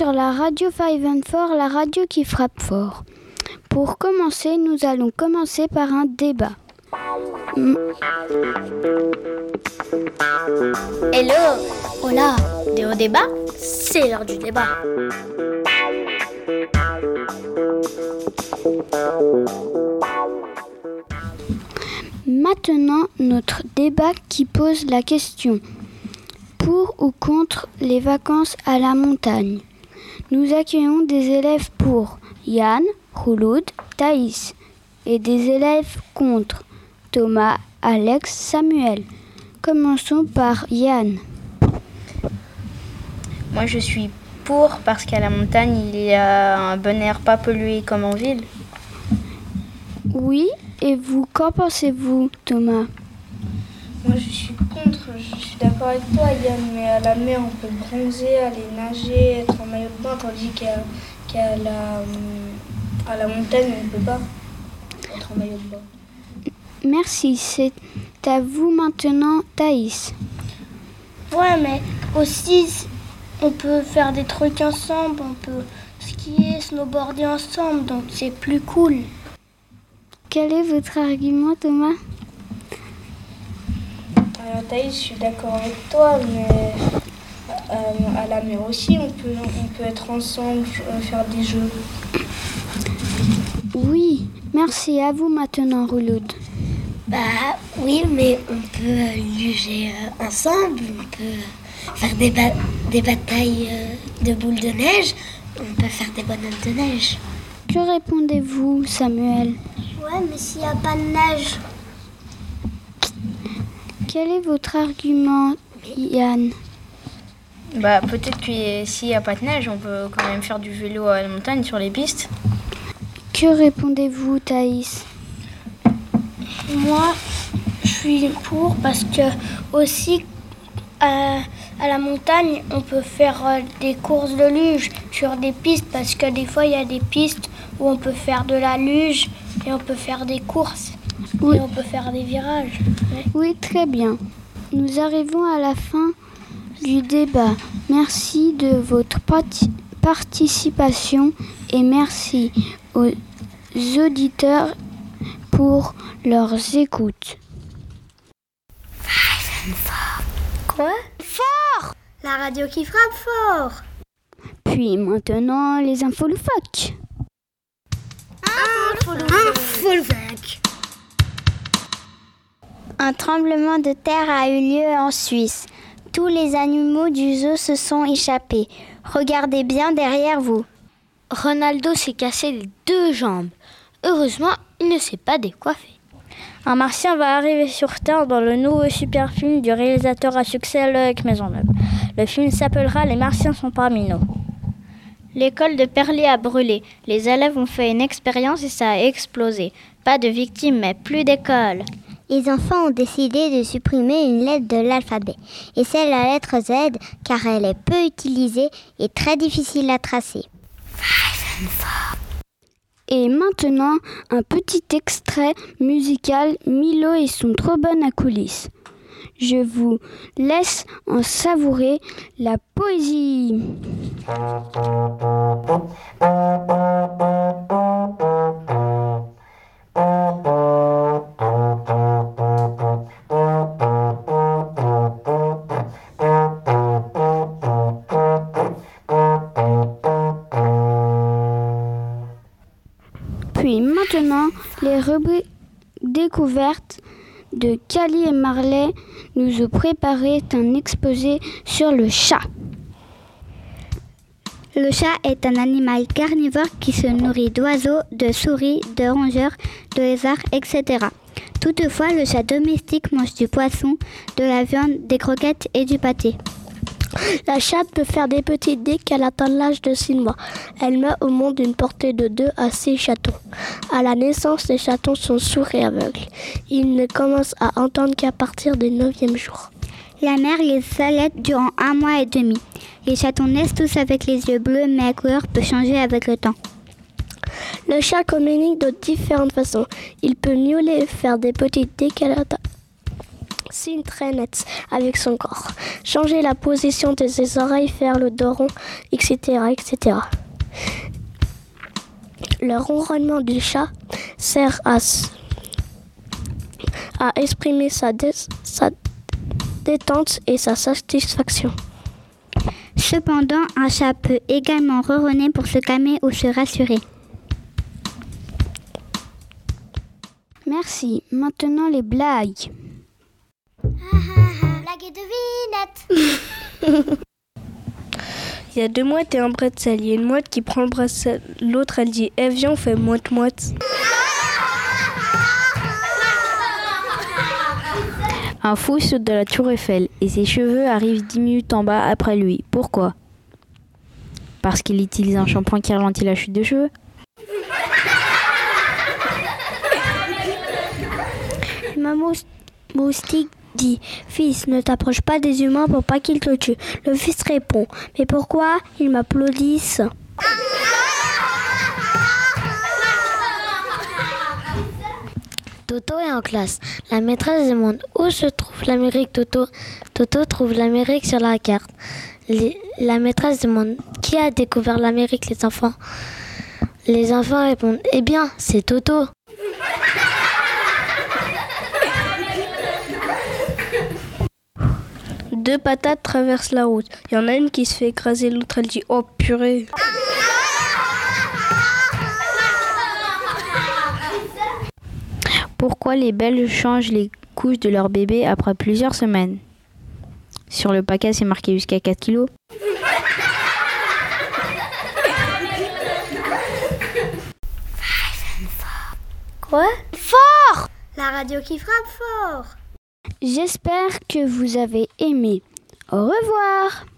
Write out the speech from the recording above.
sur la radio 514, la radio qui frappe fort. Pour commencer, nous allons commencer par un débat. Hello, hola, Déo débat, c'est l'heure du débat. Maintenant, notre débat qui pose la question: pour ou contre les vacances à la montagne? Nous accueillons des élèves pour: Yann, Rouloud, Thaïs, et des élèves contre: Thomas, Alex, Samuel. Commençons par Yann. Moi je suis pour parce qu'à la montagne il y a un bon air pas pollué comme en ville. Oui, et vous, qu'en pensez-vous, Thomas? Moi je suis contre, je suis d'accord avec toi Yann, mais à la mer on peut bronzer, aller nager, être en maillot de bain, tandis qu'à la montagne on ne peut pas être en maillot de bain. Merci, c'est à vous maintenant, Thaïs. Ouais, mais aussi on peut faire des trucs ensemble, on peut skier, snowboarder ensemble, donc c'est plus cool. Quel est votre argument, Thomas? Thaïs, je suis d'accord avec toi, mais à la mer aussi, on peut être ensemble, faire des jeux. Oui, merci. À vous maintenant, Rouloud. Bah oui, mais on peut luger ensemble, on peut faire des batailles de boules de neige, on peut faire des bonhommes de neige. Que répondez-vous, Samuel? Ouais, mais s'il n'y a pas de neige. Quel est votre argument, Yann? Peut-être que s'il n'y a pas de neige, on peut quand même faire du vélo à la montagne sur les pistes. Que répondez-vous, Thaïs? Moi, je suis pour parce que aussi à la montagne, on peut faire des courses de luge sur des pistes parce que des fois, il y a des pistes où on peut faire de la luge et on peut faire des courses. Oui. Et on peut faire des virages. Ouais. Oui, très bien. Nous arrivons à la fin du débat. Merci de votre participation et merci aux auditeurs pour leurs écoutes. Quoi? Fort! La radio qui frappe fort! Puis maintenant, les infos loufoques. Info loufoque. Un tremblement de terre a eu lieu en Suisse. Tous les animaux du zoo se sont échappés. Regardez bien derrière vous. Ronaldo s'est cassé les 2 jambes. Heureusement, il ne s'est pas décoiffé. Un martien va arriver sur Terre dans le nouveau super film du réalisateur à succès Loïc Maisonneuve. Le film s'appellera Les Martiens sont parmi nous. L'école de Perlé a brûlé. Les élèves ont fait une expérience et ça a explosé. Pas de victimes, mais plus d'école. Les enfants ont décidé de supprimer une lettre de l'alphabet. Et c'est la lettre Z, car elle est peu utilisée et très difficile à tracer. Et maintenant, un petit extrait musical, Milo et son trop bonne à coulisses. Je vous laisse en savourer la poésie. Puis maintenant, les rubriques découvertes de Cali et Marley nous ont préparé un exposé sur le chat. Le chat est un animal carnivore qui se nourrit d'oiseaux, de souris, de rongeurs, de lézards, etc. Toutefois, le chat domestique mange du poisson, de la viande, des croquettes et du pâté. La chatte peut faire des petits dès qu'elle atteint l'âge de 6 mois. Elle met au monde une portée de 2 à 6 chatons. À la naissance, les chatons sont sourds et aveugles. Ils ne commencent à entendre qu'à partir du 9e jour. La mère les allaite durant 1 mois et demi. Les chatons naissent tous avec les yeux bleus, mais la couleur peut changer avec le temps. Le chat communique de différentes façons. Il peut miauler et faire des petites dès qu'elle atteint signes très nets avec son corps. Changer la position de ses oreilles, faire le dos rond, etc., etc. Le ronronnement du chat sert à exprimer sa détente et sa satisfaction. Cependant, un chat peut également ronronner pour se calmer ou se rassurer. Merci. Maintenant les blagues. Blague et devinette. Il y a 2 mouettes et un bretzel. Il y a une mouette qui prend le bretzel. L'autre, elle dit « Eh, viens, on fait moite-moite ». Un fou saute de la tour Eiffel et ses cheveux arrivent 10 minutes en bas après lui. Pourquoi ? Parce qu'il utilise un shampoing qui ralentit la chute de cheveux ? Ma moustique dit « Fils, ne t'approche pas des humains pour pas qu'ils te tuent. » Le fils répond « Mais pourquoi ils m'applaudissent ?» Toto est en classe. La maîtresse demande où se trouve l'Amérique, Toto. Toto trouve l'Amérique sur la carte. La maîtresse demande qui a découvert l'Amérique, les enfants. Les enfants répondent eh bien, c'est Toto. Deux patates traversent la route. Il y en a une qui se fait écraser, l'autre elle dit oh purée. Pourquoi les Belges changent les couches de leur bébé après plusieurs semaines ? Sur le paquet, c'est marqué jusqu'à 4 kilos. Quoi ? Fort ! La radio qui frappe fort. J'espère que vous avez aimé. Au revoir.